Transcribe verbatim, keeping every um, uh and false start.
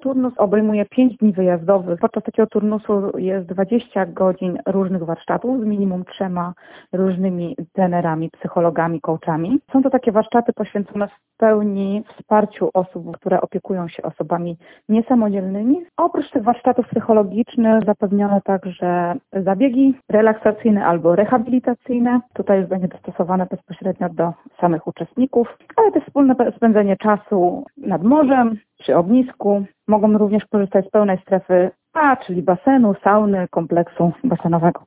turnus obejmuje pięć dni wyjazdowych. Podczas takiego turnusu jest dwadzieścia godzin różnych warsztatów z minimum trzema różnymi trenerami, psychologami, coachami. Są to takie warsztaty poświęcone w pełni wsparciu osób, które opiekują się osobami niesamodzielnymi. Oprócz tych warsztatów psychologicznych zapewniono także zabiegi relaksacyjne albo rehabilitacyjne. Tutaj już będzie dostosowane bezpośrednio do samych uczestników, ale też wspólne spędzenie czasu nad morzem, przy ognisku. Mogą również korzystać z pełnej strefy A, czyli basenu, sauny, kompleksu basenowego.